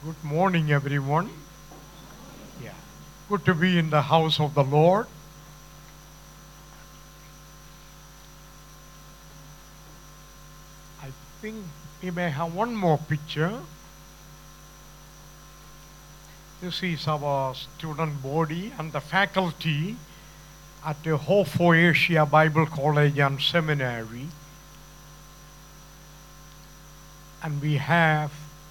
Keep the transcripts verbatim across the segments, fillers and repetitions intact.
Good morning, everyone. Yeah, good to be in the house of the Lord. I think we may have one more picture. This is our student body and the faculty at the Hope for Asia Bible College and Seminary. And we have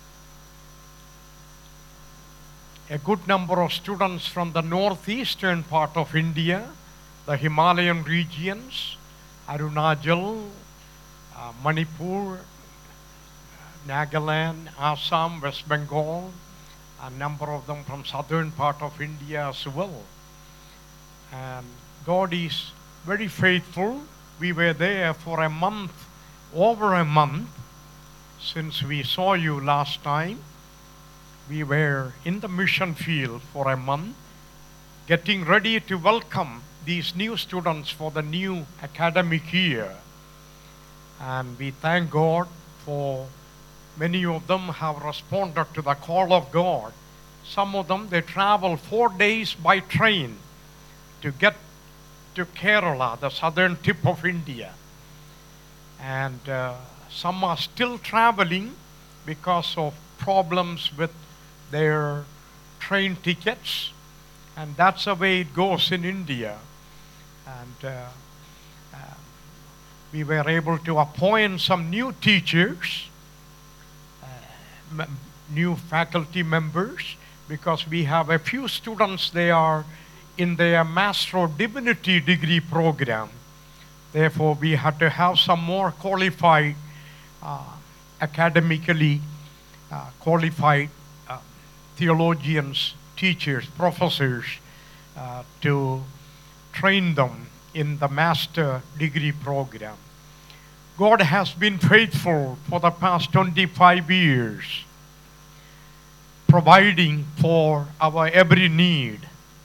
a good number of students from the northeastern part of India, the Himalayan regions, Arunachal, uh, Manipur, Nagaland, Assam, West Bengal, a number of them from southern part of India as well. And God is very faithful. We were there for a month, over a month, since we saw you last time. We were in the mission field for a month, getting ready to welcome these new students for the new academic year. And we thank God for many of them have responded to the call of God. Some of them, they travel four days by train to get to Kerala, the southern tip of India. And uh, some are still traveling because of problems with their train tickets, and that's the way it goes in India. And uh, uh, we were able to appoint some new teachers, uh, m- new faculty members, because we have a few students, they are in their Master of Divinity degree program. Therefore, we had to have some more qualified, uh, academically uh, qualified theologians, teachers, professors, uh, to train them in the master degree program. God has been faithful for the past twenty-five years, providing for our every need.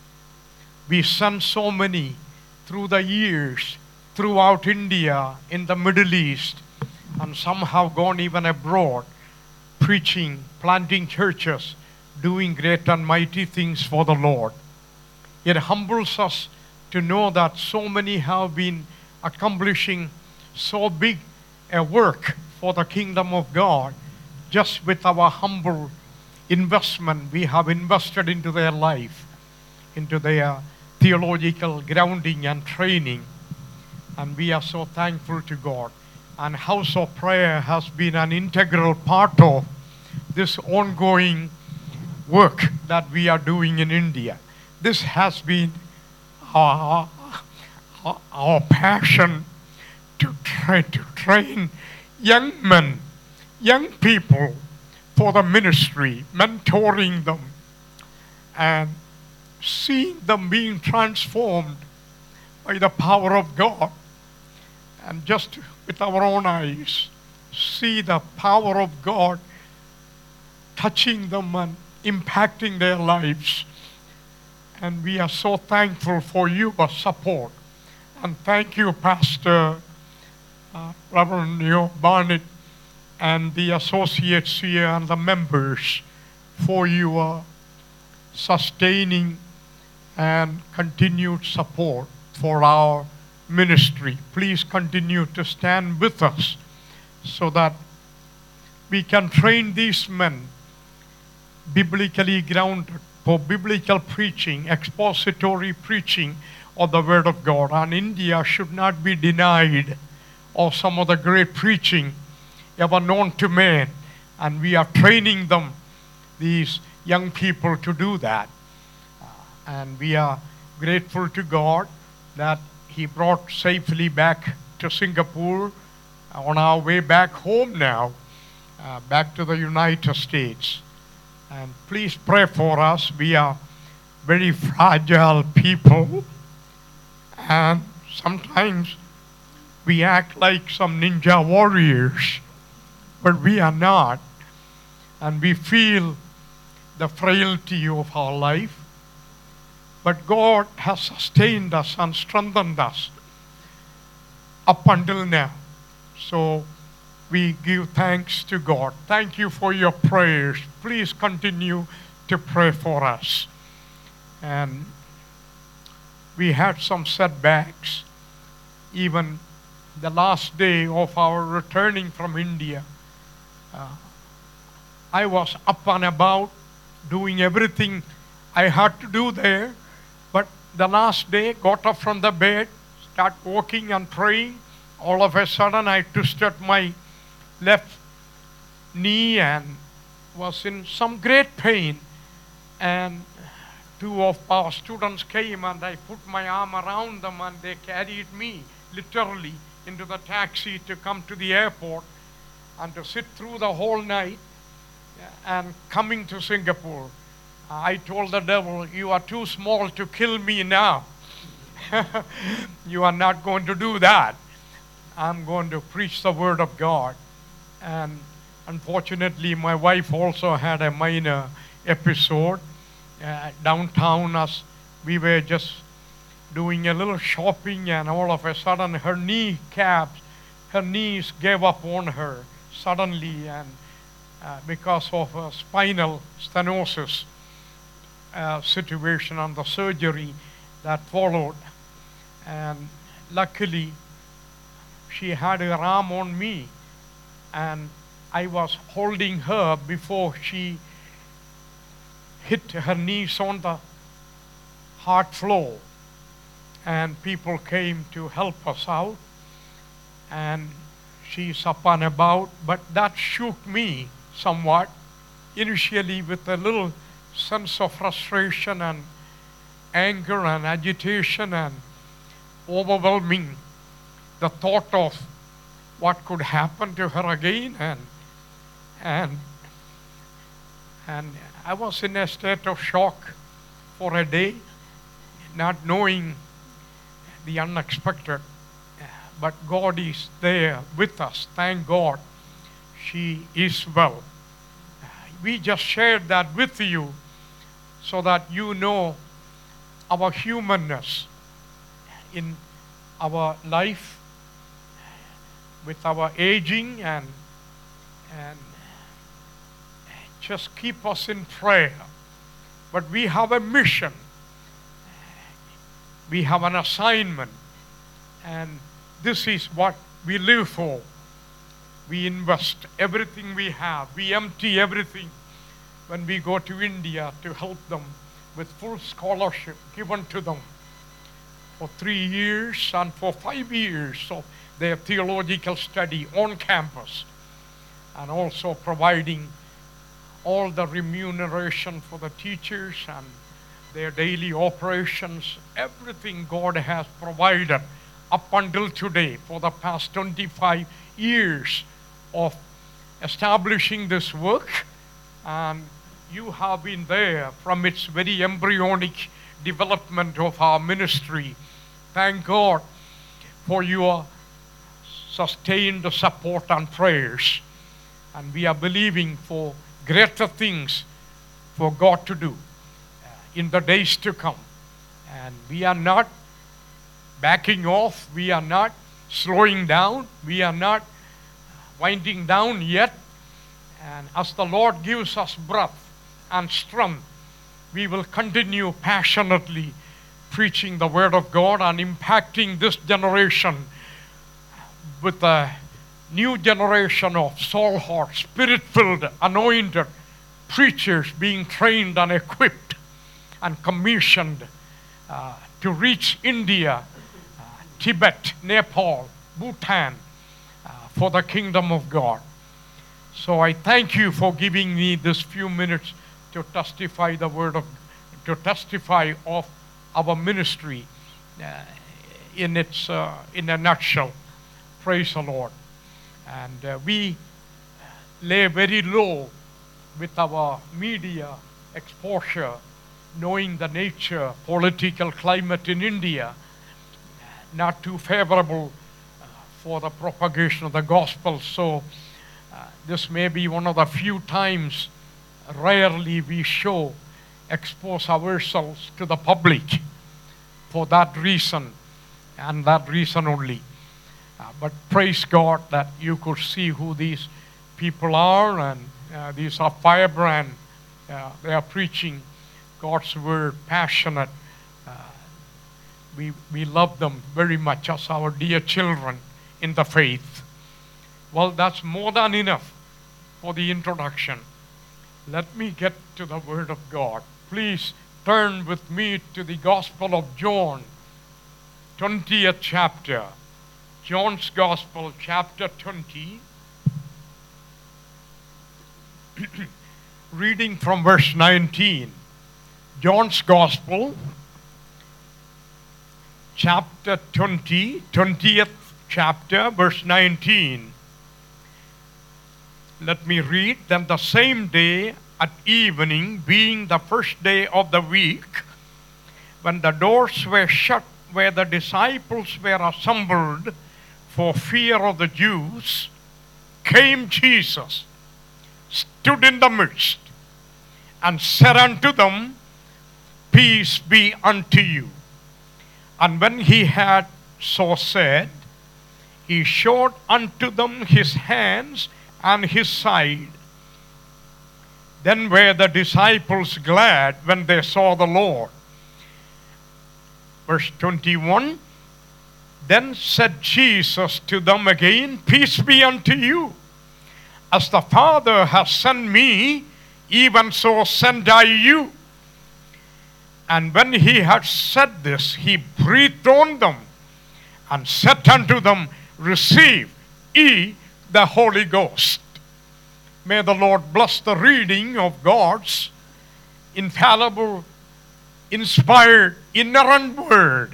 We sent so many through the years, throughout India, in the Middle East, and some have gone even abroad, preaching, planting churches, doing great and mighty things for the Lord. It humbles us to know that so many have been accomplishing so big a work for the kingdom of God just with our humble investment we have invested into their life, into their theological grounding and training. And we are so thankful to God. And House of Prayer has been an integral part of this ongoing work that we are doing in India. This has been our, our, our passion to try to train young men, young people for the ministry, mentoring them and seeing them being transformed by the power of God. And just with our own eyes, see the power of God touching them and impacting their lives. And we are so thankful for your support. And thank you, Pastor uh, Reverend Neo Barnett and the associates here and the members for your sustaining and continued support for our ministry. Please continue to stand with us so that we can train these men biblically grounded for biblical preaching, expository preaching of the Word of God. And India should not be denied of some of the great preaching ever known to man. And we are training them, these young people, to do that. Uh, and we are grateful to God that He brought safely back to Singapore on our way back home now, uh, back to the United States. And please pray for us. We are very fragile people. And sometimes we act like some ninja warriors, but we are not. And we feel the frailty of our life. But God has sustained us and strengthened us up until now. So we give thanks to God. Thank you for your prayers. Please continue to pray for us. And we had some setbacks. Even the last day of our returning from India, uh, I was up and about doing everything I had to do there. But the last day, got up from the bed, start walking and praying. All of a sudden, I twisted my left knee and was in some great pain. And two of our students came and I put my arm around them and they carried me literally into the taxi to come to the airport and to sit through the whole night. And coming to Singapore, I told the devil, you are too small to kill me now. You are not going to do that. I'm going to preach the word of God. And unfortunately, my wife also had a minor episode uh, downtown as we were just doing a little shopping, and all of a sudden her knee caps, her knees gave up on her suddenly, and uh, because of a spinal stenosis uh, situation and the surgery that followed. And luckily, she had her arm on me, and I was holding her before she hit her knees on the hard floor. And people came to help us out, and she's up and about, but that shook me somewhat, initially with a little sense of frustration and anger and agitation and overwhelming the thought of what could happen to her again. And and and I was in a state of shock for a day, not knowing the unexpected. But God is there with us. Thank God she is well. We just shared that with you so that you know our humanness in our life, with our aging, and and just keep us in prayer. But we have a mission. We have an assignment, and this is what we live for. We invest everything we have. We empty everything when we go to India to help them with full scholarship given to them for three years and for five years of their theological study on campus, and also providing all the remuneration for the teachers and their daily operations. Everything God has provided up until today for the past twenty-five years of establishing this work. And you have been there from its very embryonic development of our ministry. Thank God for your sustained support and prayers. And we are believing for greater things for God to do in the days to come. And we are not backing off. We are not slowing down. We are not winding down yet. And as the Lord gives us breath and strength, we will continue passionately preaching the word of God and impacting this generation with a new generation of soul-heart, spirit-filled, anointed preachers being trained and equipped and commissioned uh, to reach India, uh, Tibet, Nepal, Bhutan, uh, for the kingdom of God. So I thank you for giving me this few minutes to testify the word of, to testify of our ministry uh, in its, uh, in a nutshell. Praise the Lord. And uh, we lay very low with our media exposure, knowing the nature, political climate in India, not too favorable uh, for the propagation of the gospel. So uh, this may be one of the few times, rarely we show, expose ourselves to the public for that reason and that reason only. Uh, but praise God that you could see who these people are, and uh, these are Firebrand. Uh, they are preaching God's word, passionate. Uh, we, we love them very much as our dear children in the faith. Well, that's more than enough for the introduction. Let me get to the Word of God. Please turn with me to the Gospel of John, twentieth chapter. John's Gospel, chapter twenty. Reading from verse nineteen. John's Gospel, chapter twenty, twentieth chapter, verse nineteen. Let me read. Then the same day at evening, being the first day of the week, when the doors were shut where the disciples were assembled for fear of the Jews, came Jesus, stood in the midst, and said unto them, Peace be unto you. And when he had so said, he showed unto them his hands and his side. Then were the disciples glad when they saw the Lord. Verse twenty-one, Then said Jesus to them again, Peace be unto you. As the Father has sent me, even so send I you. And when he had said this, he breathed on them and said unto them, Receive ye the Holy Ghost. May the Lord bless the reading of God's infallible, inspired, inerrant word.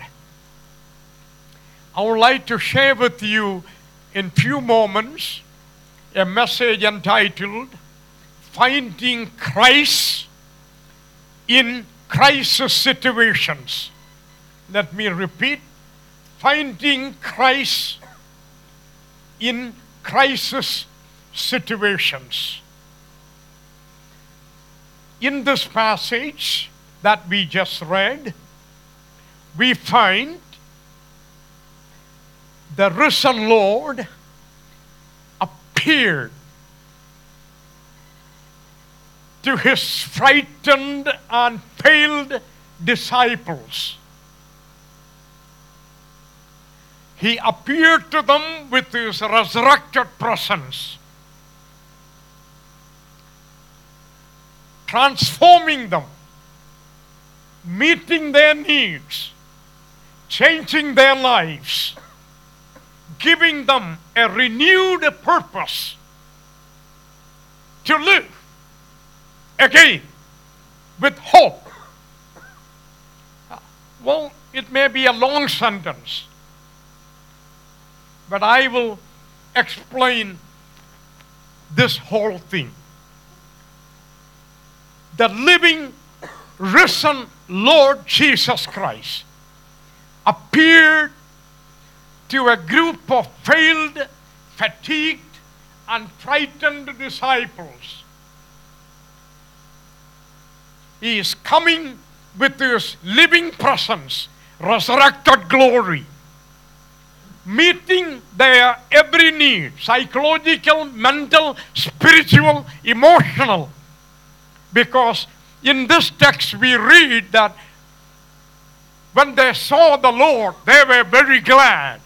I would like to share with you in few moments a message entitled Finding Christ in Crisis Situations. Let me repeat, Finding Christ in Crisis Situations. In this passage that we just read, we find the risen Lord appeared to his frightened and failed disciples. He appeared to them with his resurrected presence, transforming them, meeting their needs, changing their lives, giving them a renewed purpose to live again with hope. Well, it may be a long sentence, but I will explain this whole thing. The living, risen Lord Jesus Christ appeared to a group of failed, fatigued, and frightened disciples. He is coming with his living presence, resurrected glory, meeting their every need, psychological, mental, spiritual, emotional. Because in this text we read that when they saw the Lord, they were very glad.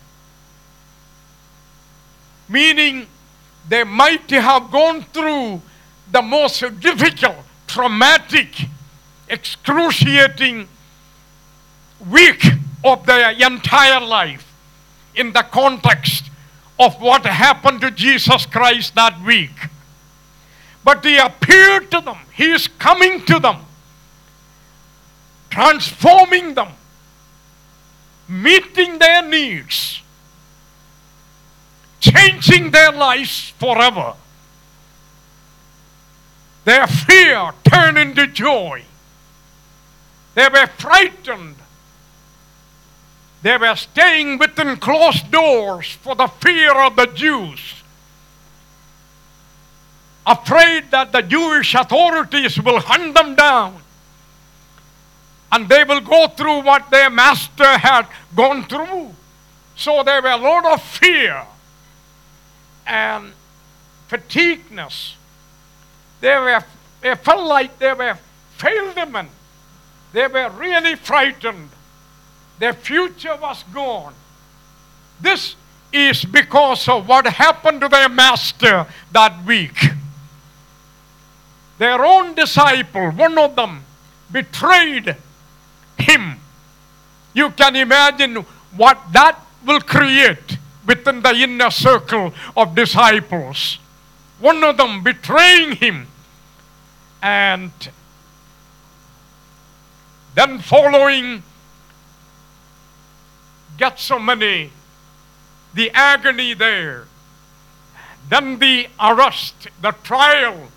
Meaning they might have gone through the most difficult, traumatic, excruciating week of their entire life in the context of what happened to Jesus Christ that week. But he appeared to them. He is coming to them, transforming them, meeting their needs, changing their lives forever. Their fear turned into joy. They were frightened. They were staying within closed doors for the fear of the Jews, afraid that the Jewish authorities will hunt them down and they will go through what their master had gone through. So there were a lot of fear and fatigueness. They were, they felt like they were failed men. They were really frightened. Their future was gone. This is because of what happened to their master that week. Their own disciple, one of them, betrayed him. You can imagine what that will create within the inner circle of disciples. One of them betraying him, and then following Gethsemane, the agony there, then the arrest, the trial,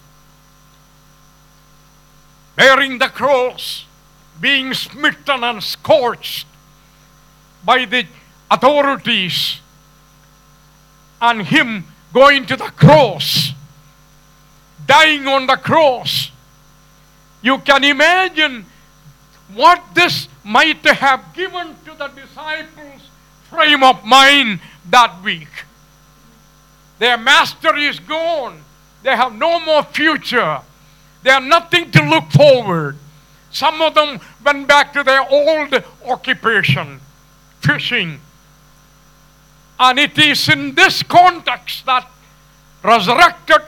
bearing the cross, being smitten and scorched by the authorities, and him going to the cross, dying on the cross. You can imagine what this might have given to the disciples' frame of mind that week. Their master is gone. They have no more future. They have nothing to look forward. Some of them went back to their old occupation, fishing. And it is in this context that resurrected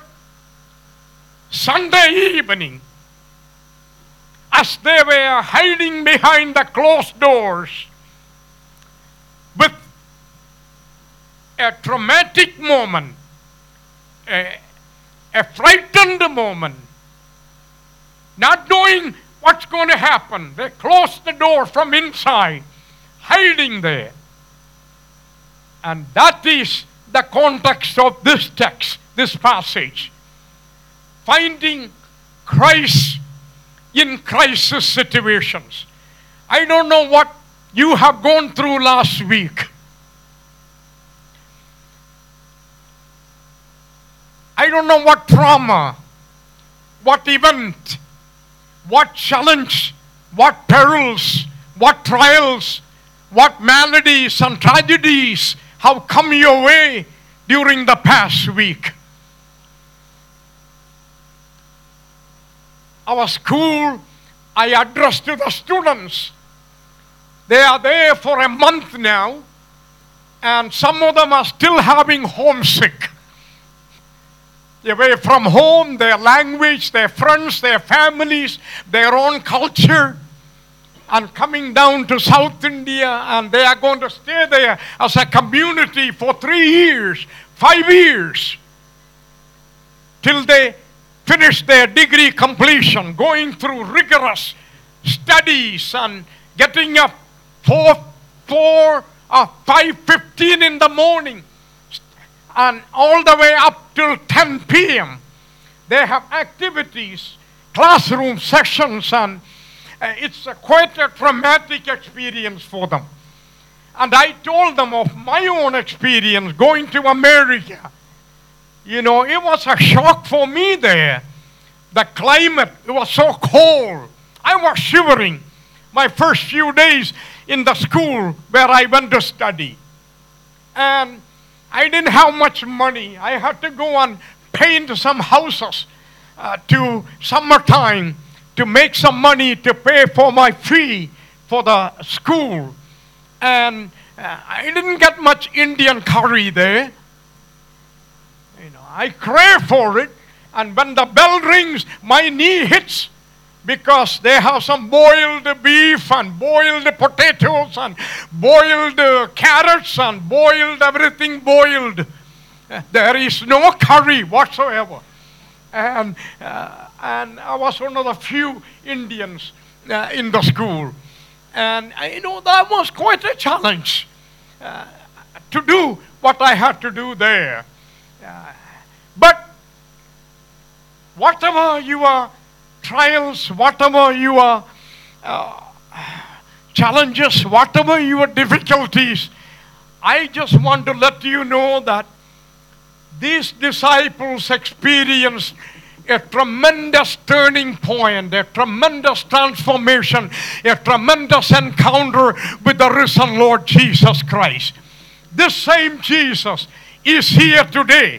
Sunday evening, as they were hiding behind the closed doors with a traumatic moment, a, a frightened moment, not knowing what's going to happen. They closed the door from inside, hiding there. And that is the context of this text, this passage. Finding Christ in crisis situations. I don't know what you have gone through last week. I don't know what trauma, what event, what challenge, what perils, what trials, what maladies and tragedies have come your way during the past week. Our school, I addressed to the students. They are there for a month now, and some of them are still having homesick. Away from home, their language, their friends, their families, their own culture, and coming down to South India, and they are going to stay there as a community for three years, five years, till they finish their degree completion, going through rigorous studies and getting up four, four or five fifteen in the morning and all the way up till ten p.m. They have activities, classroom sessions, and uh, it's a quite a traumatic experience for them. And I told them of my own experience going to America. You know, it was a shock for me there. The climate, it was so cold. I was shivering my first few days in the school where I went to study. And I didn't have much money. I had to go and paint some houses uh, to summertime to make some money to pay for my fee for the school. And uh, I didn't get much Indian curry there. You know, I crave for it, and when the bell rings, my knee hits, because they have some boiled beef and boiled potatoes and boiled uh, carrots and boiled everything boiled. Uh, there is no curry whatsoever. And, uh, and I was one of the few Indians uh, in the school. And uh, you know, that was quite a challenge uh, to do what I had to do there. Uh, But whatever your trials, whatever your uh, challenges, whatever your difficulties, I just want to let you know that these disciples experienced a tremendous turning point, a tremendous transformation, a tremendous encounter with the risen Lord Jesus Christ. this same Jesus is here today.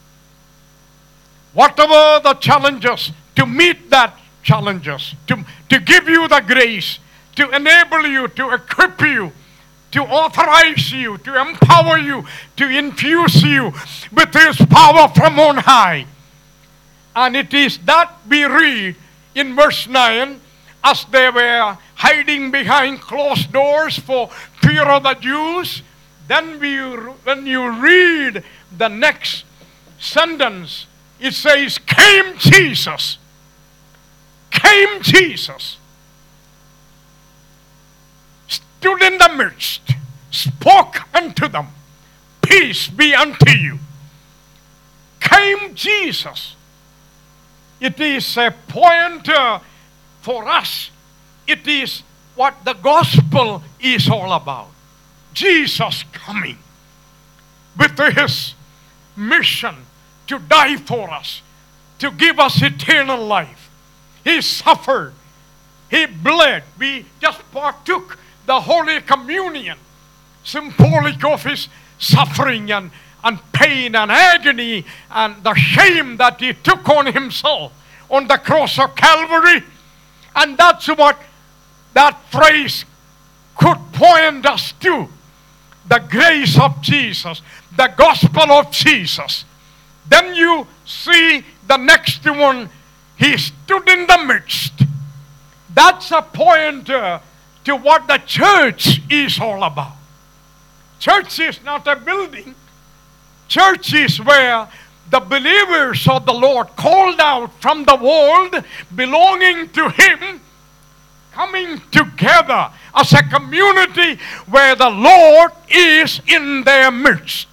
Whatever the challenges, to meet that challenges, to, to give you the grace, to enable you, to equip you, to authorize you, to empower you, to infuse you with His power from on high. And it is that we read in verse nine, as they were hiding behind closed doors for fear of the Jews. Then we, when you read the next sentence, it says, came Jesus. Came Jesus. Stood in the midst, spoke unto them, peace be unto you. Came Jesus. It is a pointer for us. It is what the gospel is all about. Jesus coming with His mission to die for us, to give us eternal life. He suffered. He bled. We just partook the Holy Communion, symbolic of His suffering and, and pain and agony and the shame that He took on Himself on the cross of Calvary. And that's what that phrase could point us to. The grace of Jesus, the gospel of Jesus. Then you see the next one, He stood in the midst. That's a pointer to what the church is all about. Church is not a building. Church is where the believers of the Lord, called out from the world, belonging to Him, coming together as a community where the Lord is in their midst.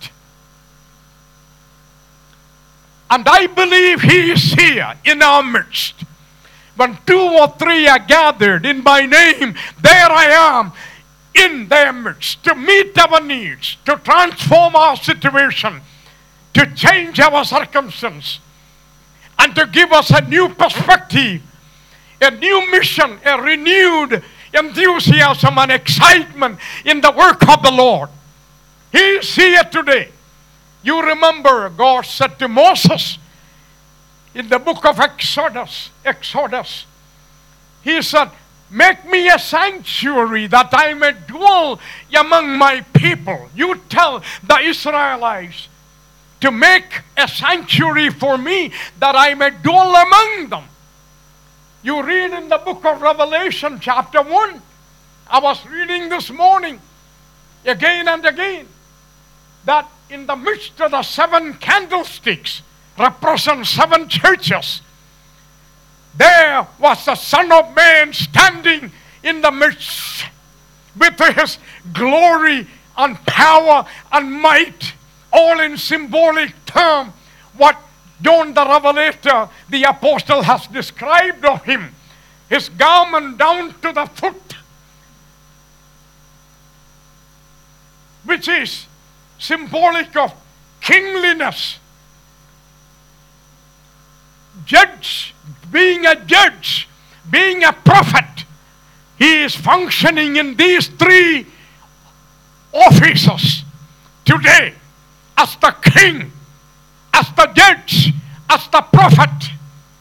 And I believe He is here in our midst. When two or three are gathered in my name, there I am in their midst to meet our needs, to transform our situation, to change our circumstance, and to give us a new perspective, a new mission, a renewed enthusiasm and excitement in the work of the Lord. He is here today. You remember God said to Moses in the book of Exodus, Exodus, He said, make me a sanctuary that I may dwell among my people. You tell the Israelites to make a sanctuary for me that I may dwell among them. You read in the book of Revelation chapter one. I was reading this morning again and again that in the midst of the seven candlesticks represent seven churches. There was the Son of Man standing in the midst with His glory and power and might, all in symbolic term, what John the Revelator, the apostle, has described of Him. His garment down to the foot, which is symbolic of kingliness. Judge, being a judge, being a prophet, he is functioning in these three offices today as the king, as the judge, as the prophet.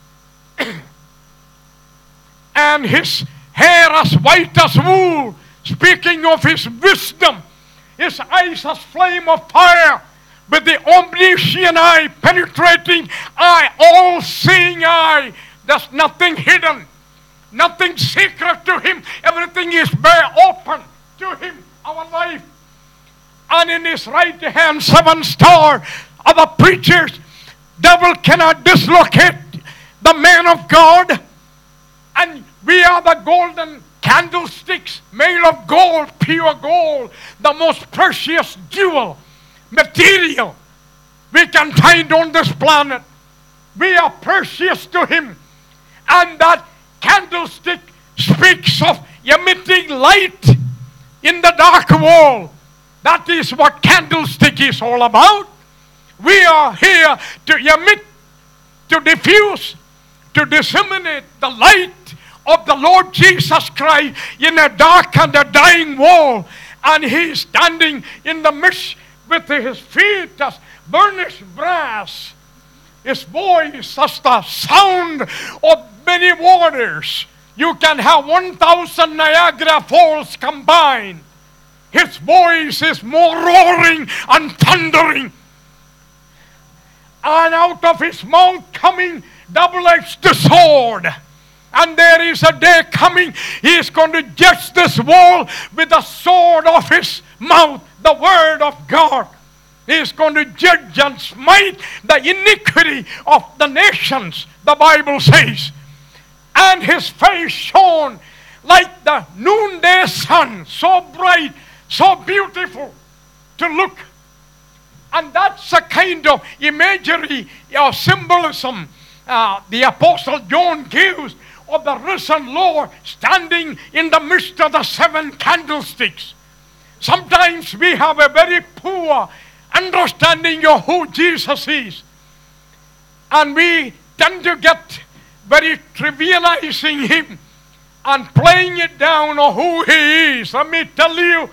And his hair as white as wool, speaking of his wisdom. His eyes as flame of fire, with the omniscient eye, penetrating eye, all-seeing eye. There's nothing hidden, nothing secret to Him. Everything is bare open to Him, our life. And in His right hand, seven star. Other preachers, devil cannot dislocate the man of God. And we are the golden candlesticks made of gold, pure gold, the most precious jewel, material we can find on this planet. We are precious to Him. And that candlestick speaks of emitting light in the dark world. That is what candlestick is all about. We are here to emit, to diffuse, to disseminate the light of the Lord Jesus Christ in a dark and a dying world. And He is standing in the midst with his feet as burnished brass, his voice as the sound of many waters. You can have one thousand Niagara Falls combined. His voice is more roaring and thundering. And out of his mouth coming double-edged sword. And there is a day coming, he is going to judge this world with the sword of his mouth, the word of God. He is going to judge and smite the iniquity of the nations, the Bible says. And his face shone like the noonday sun, so bright, so beautiful to look. And that's a kind of imagery or symbolism uh, the Apostle John gives of the risen Lord standing in the midst of the seven candlesticks. Sometimes we have a very poor understanding of who Jesus is. And we tend to get very trivializing him and playing it down on who he is. Let me tell you,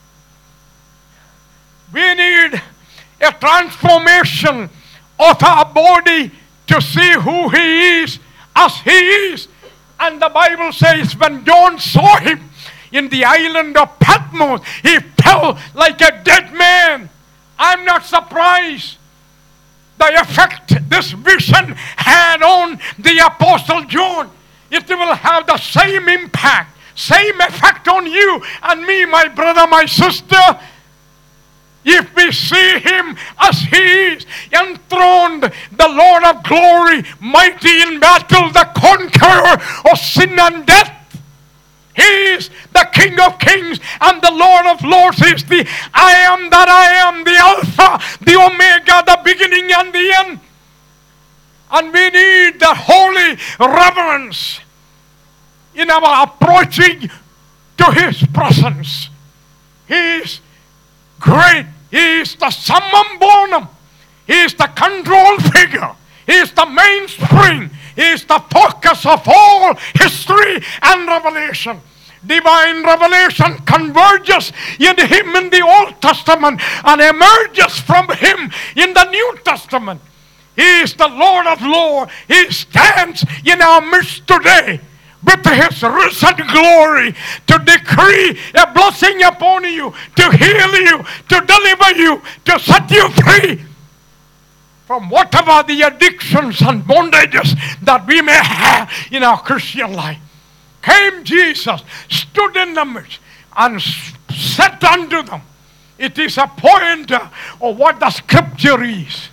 we need a transformation of our body to see who he is as he is. And the Bible says when John saw him in the island of Patmos, he fell like a dead man. I'm not surprised. The effect this vision had on the Apostle John, it will have the same impact, same effect on you and me, my brother, my sister. If we see him as he is, enthroned, the Lord of glory, mighty in battle, the conqueror of sin and death. He is the King of kings and the Lord of lords. He is the I am that I am, the Alpha, the Omega, the beginning and the end. And we need the holy reverence in our approaching to his presence. He is great. He is the summum bonum. He is the control figure. He is the mainspring. He is the focus of all history and revelation. Divine revelation converges in him in the Old Testament and emerges from him in the New Testament. He is the Lord of lords. He stands in our midst today with his risen glory to decree a blessing upon you, to heal you, to deliver you, to set you free from whatever the addictions and bondages that we may have in our Christian life. Came Jesus, stood in the midst, and said unto them. It is a pointer of what the scripture is.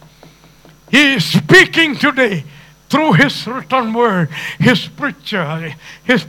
He is speaking today through his written word, his preacher, his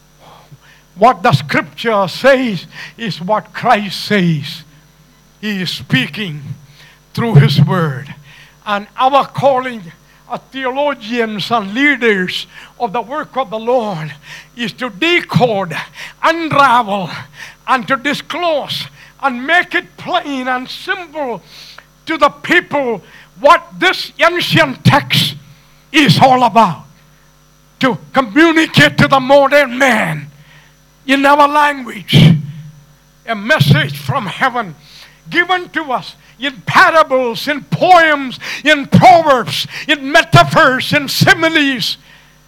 what the scripture says is what Christ says. He is speaking through his word. And our calling as theologians and leaders of the work of the Lord is to decode, unravel, and to disclose and make it plain and simple to the people what this ancient text is all about. To communicate to the modern man in our language a message from heaven given to us in parables, in poems, in proverbs, in metaphors, in similes,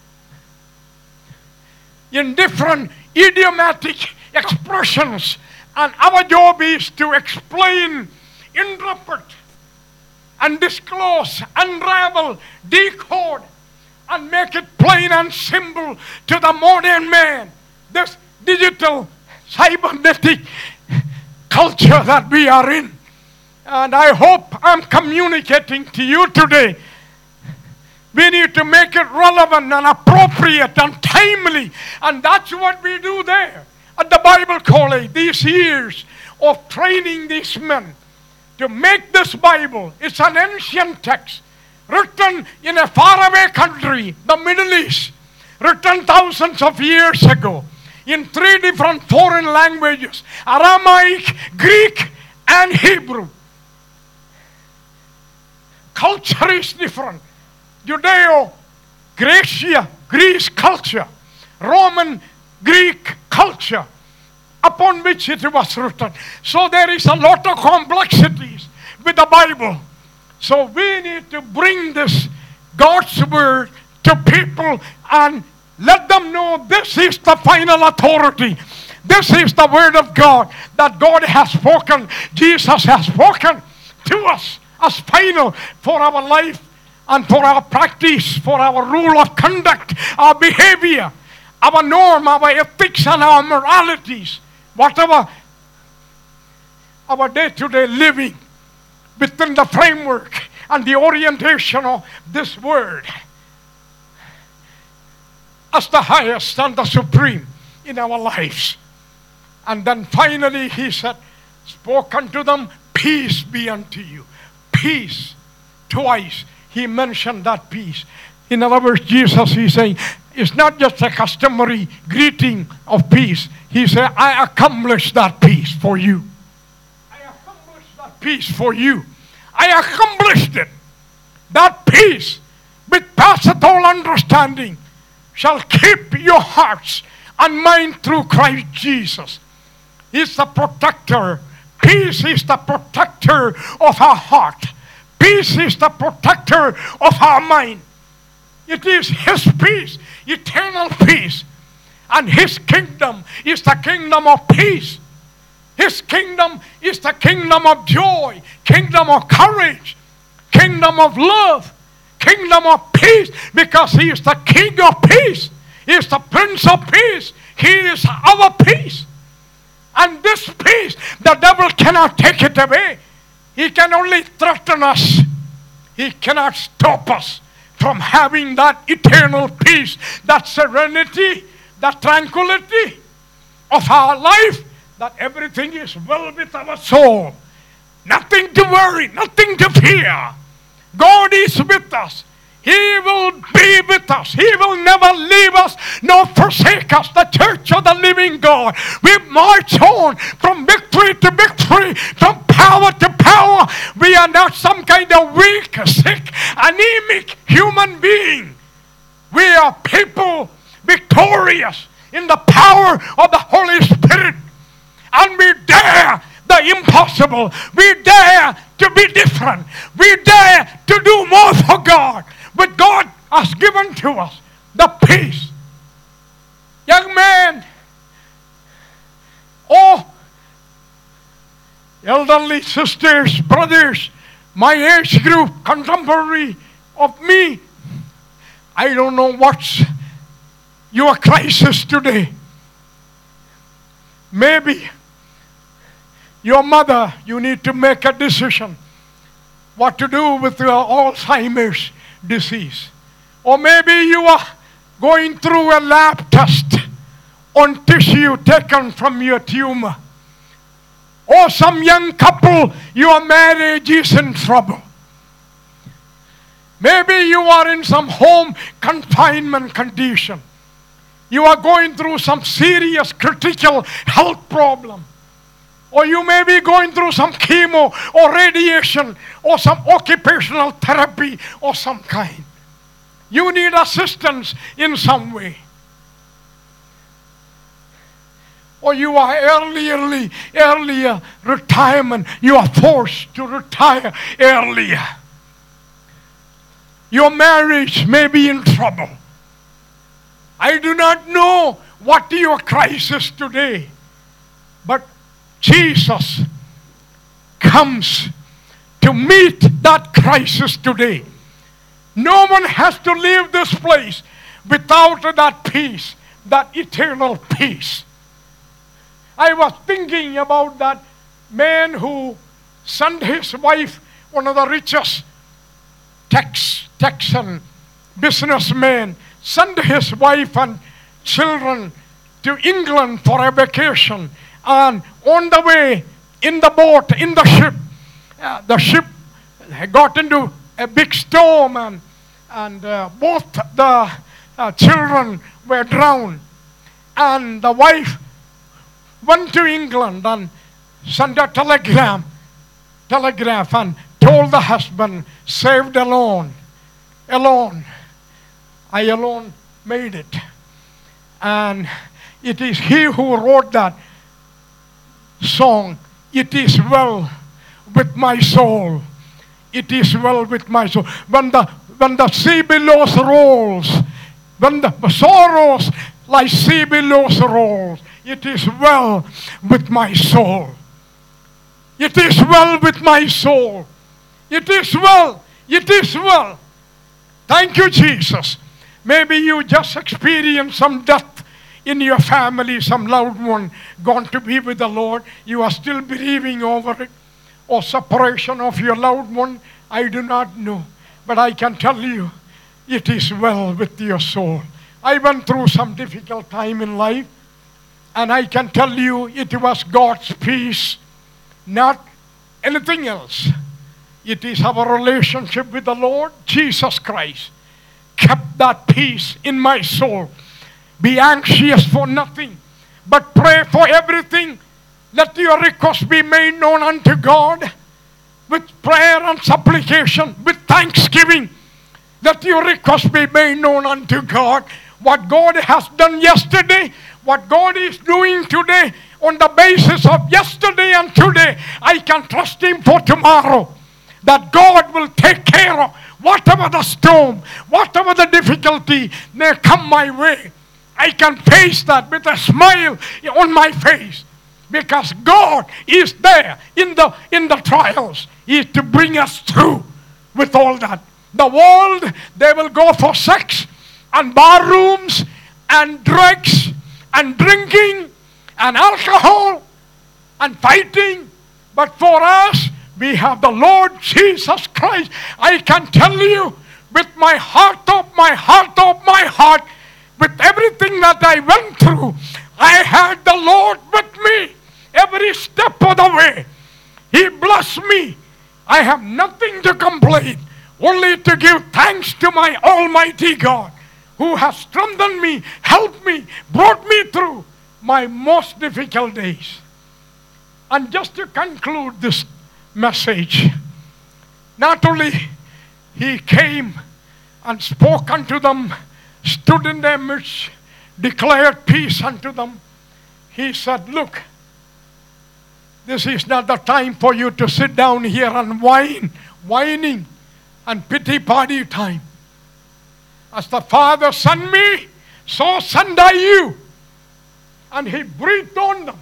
in different idiomatic expressions. And our job is to explain, interpret, and disclose, unravel, decode, and make it plain and simple to the modern man. This digital, cybernetic culture that we are in. And I hope I'm communicating to you today. We need to make it relevant and appropriate and timely. And that's what we do there at the Bible College. These years of training these men to make this Bible. It's an ancient text written in a faraway country, the Middle East, written thousands of years ago in three different foreign languages, Aramaic, Greek, and Hebrew. Culture is different. Judeo-Gracia, Greece culture, Roman Greek culture, upon which it was written. So there is a lot of complexities with the Bible. So we need to bring this God's word to people and let them know this is the final authority. This is the word of God that God has spoken, Jesus has spoken to us as final for our life and for our practice, for our rule of conduct, our behavior, our norm, our ethics, and our moralities, whatever our day-to-day living within the framework and the orientation of this word as the highest and the supreme in our lives. And then finally he said, spoke unto them, peace be unto you. Peace. Twice he mentioned that peace. In other words, Jesus is saying, it's not just a customary greeting of peace. He said, I accomplished that peace for you. I accomplished that peace for you. I accomplished it. That peace, which passeth all understanding, shall keep your hearts and mind through Christ Jesus. He's the protector. Peace is the protector of our heart. Peace is the protector of our mind. It is His peace, eternal peace. And His kingdom is the kingdom of peace. His kingdom is the kingdom of joy, kingdom of courage, kingdom of love, kingdom of peace, because He is the King of peace. He is the Prince of peace. He is our peace. And this peace, the devil cannot take it away. He can only threaten us. He cannot stop us from having that eternal peace, that serenity, that tranquility of our life, that everything is well with our soul. Nothing to worry, nothing to fear. God is with us. He will be with us. He will never leave us nor forsake us. The church of the living God. We march on from victory to victory, from power to power. We are not some kind of weak, sick, anemic human being. We are people victorious in the power of the Holy Spirit. And we dare the impossible. We dare to be different. We dare to do more for God. But God has given to us the peace. Young man, oh, elderly sisters, brothers, my age group, contemporary of me, I don't know what's your crisis today. Maybe your mother, you need to make a decision what to do with your Alzheimer's disease. Or maybe you are going through a lab test on tissue taken from your tumor. Or some young couple, your marriage is in trouble. Maybe you are in some home confinement condition. You are going through some serious critical health problem. Or you may be going through some chemo or radiation or some occupational therapy or some kind. You need assistance in some way. Or you are early, early, earlier retirement. You are forced to retire earlier. Your marriage may be in trouble. I do not know what your crisis today, but Jesus comes to meet that crisis today. No one has to leave this place without that peace, that eternal peace. I was thinking about that man who sent his wife, one of the richest Tex, Texan businessmen, sent his wife and children to England for a vacation. And on the way, in the boat, in the ship, uh, the ship got into a big storm, and, and uh, both the uh, children were drowned. And the wife went to England and sent a telegram, telegraph and told the husband, saved alone, alone. I alone made it. And it is he who wrote that song, It Is Well with my soul. It is well with my soul. When the when the sea billows rolls, when the sorrows like sea billows rolls, it is well with my soul. It is well with my soul. It is well. It is well. Thank you, Jesus. Maybe you just experienced some death in your family, some loved one gone to be with the Lord. You are still grieving over it. Or separation of your loved one. I do not know. But I can tell you, it is well with your soul. I went through some difficult time in life. And I can tell you, it was God's peace, not anything else. It is our relationship with the Lord Jesus Christ kept that peace in my soul. Be anxious for nothing, but pray for everything. Let your requests be made known unto God with prayer and supplication, with thanksgiving. Let your requests be made known unto God. What God has done yesterday, what God is doing today, on the basis of yesterday and today, I can trust Him for tomorrow. That God will take care of whatever the storm, whatever the difficulty may come my way. I can face that with a smile on my face. Because God is there in the, in the trials. He is to bring us through with all that. The world, they will go for sex and bar rooms and drugs and drinking and alcohol and fighting. But for us, we have the Lord Jesus Christ. I can tell you with my heart of my heart of my heart, with everything that I went through, I had the Lord with me every step of the way. He blessed me. I have nothing to complain, only to give thanks to my Almighty God, who has strengthened me, helped me, brought me through my most difficult days. And just to conclude this message, not only He came and spoke unto them, stood in their midst, declared peace unto them. He said, look, this is not the time for you to sit down here and whine, whining and pity party time. As the Father sent me, so send I you. And He breathed on them.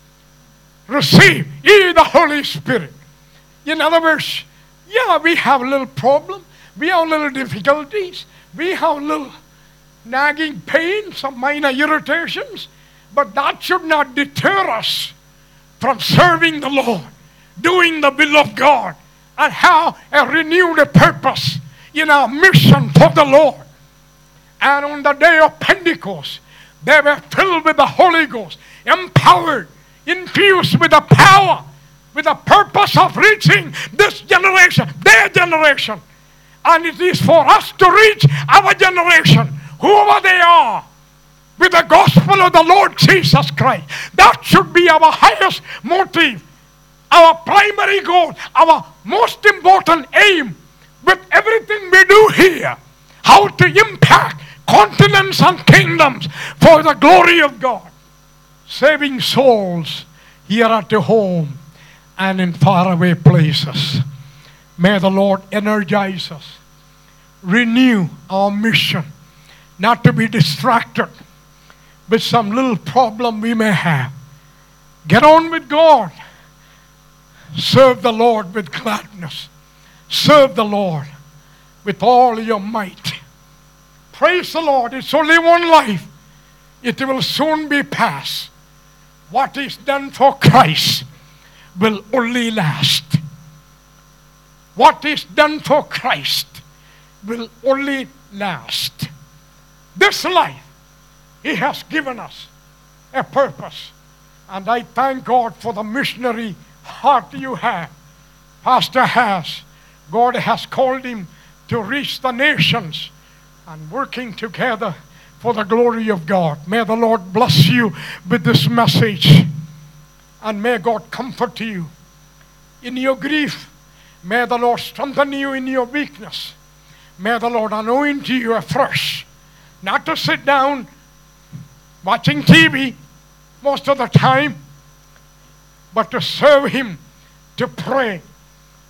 Receive ye the Holy Spirit. In other words, yeah, we have a little problem. We have little difficulties. We have little nagging pain, some minor irritations. But that should not deter us from serving the Lord, doing the will of God, and have a renewed purpose in our mission for the Lord. And on the day of Pentecost, they were filled with the Holy Ghost, empowered, infused with the power, with the purpose of reaching this generation, their generation. And it is for us to reach our generation, whoever they are, with the gospel of the Lord Jesus Christ. That should be our highest motive, our primary goal, our most important aim with everything we do here. How to impact continents and kingdoms for the glory of God. Saving souls here at the home and in faraway places. May the Lord energize us, renew our mission, not to be distracted with some little problem we may have. Get on with God. Serve the Lord with gladness. Serve the Lord with all your might. Praise the Lord. It's only one life. It will soon be past. What is done for Christ will only last. What is done for Christ will only last. This life, He has given us a purpose. And I thank God for the missionary heart you have. Pastor has. God has called him to reach the nations and working together for the glory of God. May the Lord bless you with this message. And may God comfort you in your grief. May the Lord strengthen you in your weakness. May the Lord anoint you afresh. Not to sit down watching T V most of the time, but to serve Him, to pray,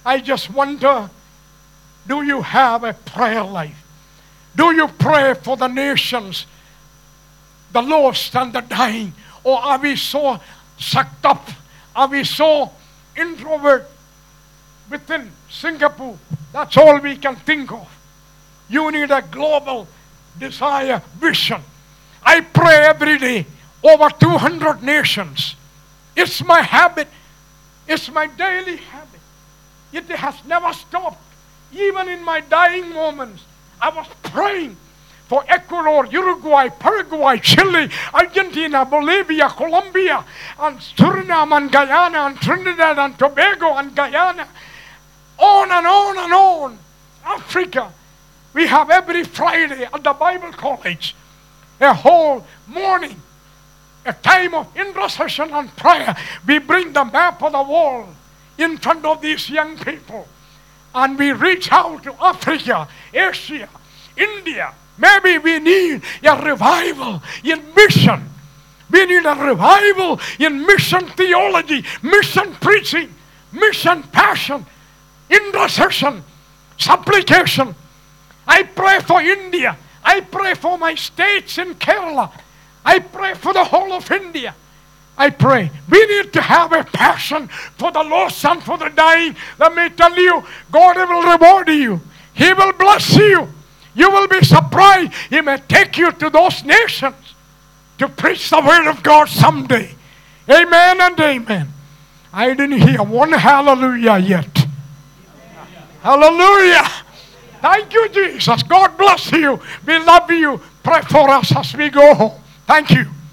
I just wonder, do you have a prayer life? Do you pray for the nations, the lost and the dying? Or are we so sucked up? Are we so introvert within Singapore? That's all we can think of. You need a global desire, vision. I pray every day over two hundred nations. It's my habit. It's my daily habit. It has never stopped. Even in my dying moments, I was praying for Ecuador, Uruguay, Paraguay, Chile, Argentina, Bolivia, Colombia, and Suriname, and Guyana, and Trinidad, and Tobago, and Guyana. On and on and on. Africa. We have every Friday at the Bible College a whole morning, a time of intercession and prayer. We bring the map of the world in front of these young people. And we reach out to Africa, Asia, India. Maybe we need a revival in mission. We need a revival in mission theology, mission preaching, mission passion, intercession, supplication. I pray for India. I pray for my states in Kerala. I pray for the whole of India. I pray. We need to have a passion for the lost and for the dying. Let me tell you, God will reward you. He will bless you. You will be surprised. He may take you to those nations to preach the word of God someday. Amen and amen. I didn't hear one hallelujah yet. Hallelujah. Thank you, Jesus. God bless you. We love you. Pray for us as we go home. Thank you.